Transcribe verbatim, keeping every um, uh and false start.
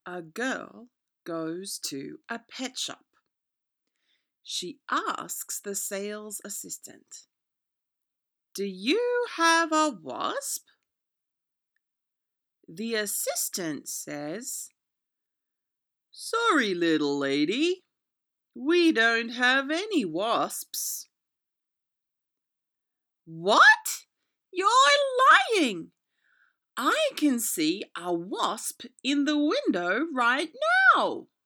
A girl goes to a pet shop. She asks the sales assistant, "Do you have a wasp?" The assistant says, "Sorry, little lady, we don't have any wasps." "What? You're lying! I can see a wasp in the window right now."